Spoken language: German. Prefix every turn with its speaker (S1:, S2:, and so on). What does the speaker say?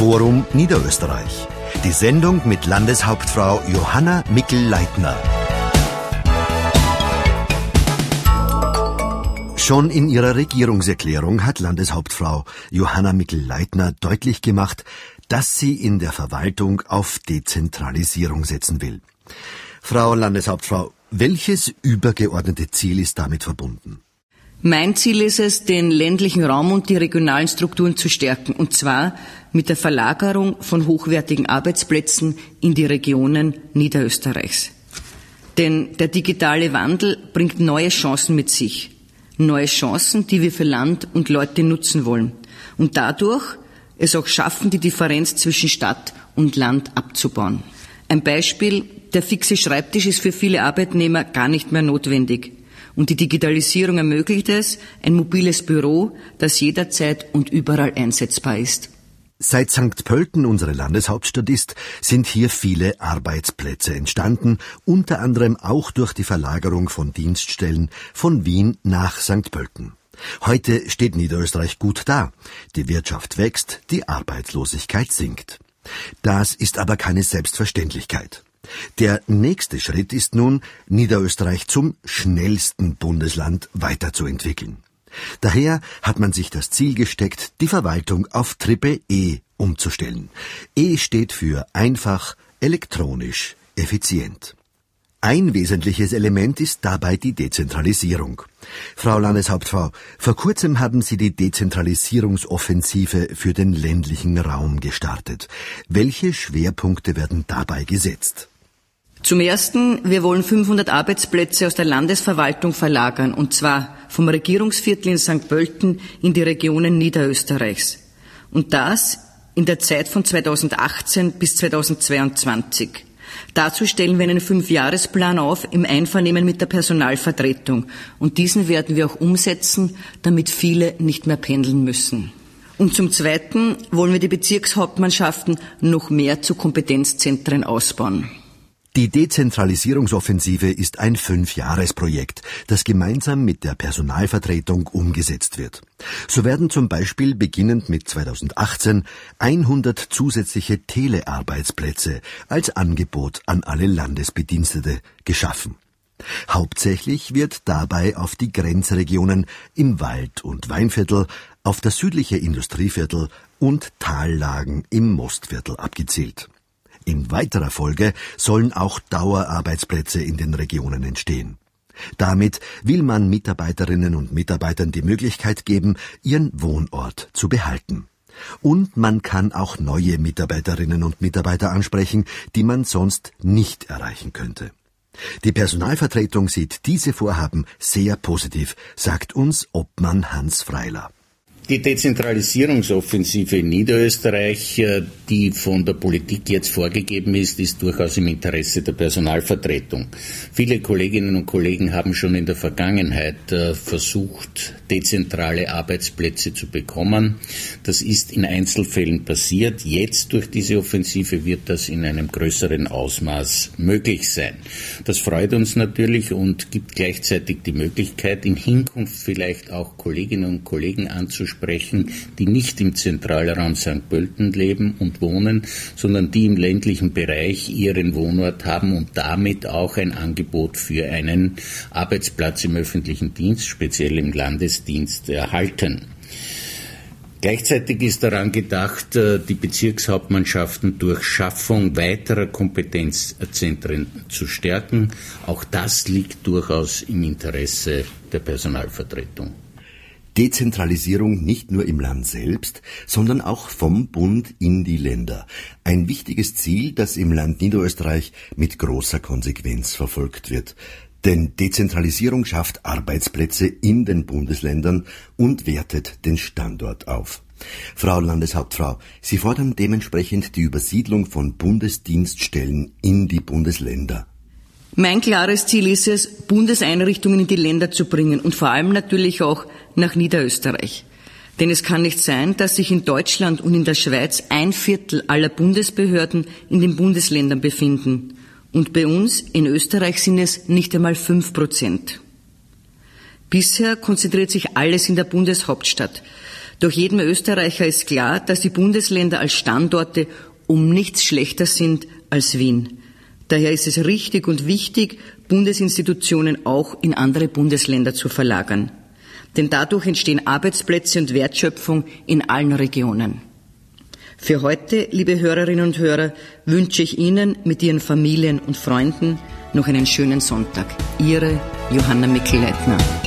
S1: Forum Niederösterreich. Die Sendung mit Landeshauptfrau Johanna Mikl-Leitner. Schon in ihrer Regierungserklärung hat Landeshauptfrau Johanna Mikl-Leitner deutlich gemacht, dass sie in der Verwaltung auf Dezentralisierung setzen will. Frau Landeshauptfrau, welches übergeordnete Ziel ist damit verbunden?
S2: Mein Ziel ist es, den ländlichen Raum und die regionalen Strukturen zu stärken, und zwar mit der Verlagerung von hochwertigen Arbeitsplätzen in die Regionen Niederösterreichs. Denn der digitale Wandel bringt neue Chancen mit sich. Neue Chancen, die wir für Land und Leute nutzen wollen. Und dadurch es auch schaffen, die Differenz zwischen Stadt und Land abzubauen. Ein Beispiel: Der fixe Schreibtisch ist für viele Arbeitnehmer gar nicht mehr notwendig. Und die Digitalisierung ermöglicht es, ein mobiles Büro, das jederzeit und überall einsetzbar ist.
S1: Seit St. Pölten unsere Landeshauptstadt ist, sind hier viele Arbeitsplätze entstanden, unter anderem auch durch die Verlagerung von Dienststellen von Wien nach St. Pölten. Heute steht Niederösterreich gut da. Die Wirtschaft wächst, die Arbeitslosigkeit sinkt. Das ist aber keine Selbstverständlichkeit. Der nächste Schritt ist nun, Niederösterreich zum schnellsten Bundesland weiterzuentwickeln. Daher hat man sich das Ziel gesteckt, die Verwaltung auf Triple-E umzustellen. E steht für einfach, elektronisch, effizient. Ein wesentliches Element ist dabei die Dezentralisierung. Frau Landeshauptfrau, vor kurzem haben Sie die Dezentralisierungsoffensive für den ländlichen Raum gestartet. Welche Schwerpunkte werden dabei gesetzt?
S2: Zum Ersten, wir wollen 500 Arbeitsplätze aus der Landesverwaltung verlagern, und zwar vom Regierungsviertel in St. Pölten in die Regionen Niederösterreichs. Und das in der Zeit von 2018 bis 2022. Dazu stellen wir einen 5-Jahresplan auf im Einvernehmen mit der Personalvertretung. Und diesen werden wir auch umsetzen, damit viele nicht mehr pendeln müssen. Und zum Zweiten wollen wir die Bezirkshauptmannschaften noch mehr zu Kompetenzzentren ausbauen.
S1: Die Dezentralisierungsoffensive ist ein 5-Jahres-Projekt, das gemeinsam mit der Personalvertretung umgesetzt wird. So werden zum Beispiel beginnend mit 2018 100 zusätzliche Telearbeitsplätze als Angebot an alle Landesbedienstete geschaffen. Hauptsächlich wird dabei auf die Grenzregionen im Wald- und Weinviertel, auf das südliche Industrieviertel und Tallagen im Mostviertel abgezielt. In weiterer Folge sollen auch Dauerarbeitsplätze in den Regionen entstehen. Damit will man Mitarbeiterinnen und Mitarbeitern die Möglichkeit geben, ihren Wohnort zu behalten. Und man kann auch neue Mitarbeiterinnen und Mitarbeiter ansprechen, die man sonst nicht erreichen könnte. Die Personalvertretung sieht diese Vorhaben sehr positiv, sagt uns Obmann Hans Freiler.
S3: Die Dezentralisierungsoffensive in Niederösterreich, die von der Politik jetzt vorgegeben ist durchaus im Interesse der Personalvertretung. Viele Kolleginnen und Kollegen haben schon in der Vergangenheit versucht, dezentrale Arbeitsplätze zu bekommen. Das ist in Einzelfällen passiert. Jetzt durch diese Offensive wird das in einem größeren Ausmaß möglich sein. Das freut uns natürlich und gibt gleichzeitig die Möglichkeit, in Hinkunft vielleicht auch Kolleginnen und Kollegen anzusprechen, die nicht im Zentralraum St. Pölten leben und wohnen, sondern die im ländlichen Bereich ihren Wohnort haben und damit auch ein Angebot für einen Arbeitsplatz im öffentlichen Dienst, speziell im Landesdienst, erhalten. Gleichzeitig ist daran gedacht, die Bezirkshauptmannschaften durch Schaffung weiterer Kompetenzzentren zu stärken. Auch das liegt durchaus im Interesse der Personalvertretung.
S1: Dezentralisierung nicht nur im Land selbst, sondern auch vom Bund in die Länder. Ein wichtiges Ziel, das im Land Niederösterreich mit großer Konsequenz verfolgt wird. Denn Dezentralisierung schafft Arbeitsplätze in den Bundesländern und wertet den Standort auf. Frau Landeshauptfrau, Sie fordern dementsprechend die Übersiedlung von Bundesdienststellen in die Bundesländer.
S2: Mein klares Ziel ist es, Bundeseinrichtungen in die Länder zu bringen und vor allem natürlich auch nach Niederösterreich. Denn es kann nicht sein, dass sich in Deutschland und in der Schweiz 1/4 aller Bundesbehörden in den Bundesländern befinden. Und bei uns in Österreich sind es nicht einmal 5%. Bisher konzentriert sich alles in der Bundeshauptstadt. Doch jedem Österreicher ist klar, dass die Bundesländer als Standorte um nichts schlechter sind als Wien. Daher ist es richtig und wichtig, Bundesinstitutionen auch in andere Bundesländer zu verlagern. Denn dadurch entstehen Arbeitsplätze und Wertschöpfung in allen Regionen. Für heute, liebe Hörerinnen und Hörer, wünsche ich Ihnen mit Ihren Familien und Freunden noch einen schönen Sonntag. Ihre Johanna Mikl-Leitner.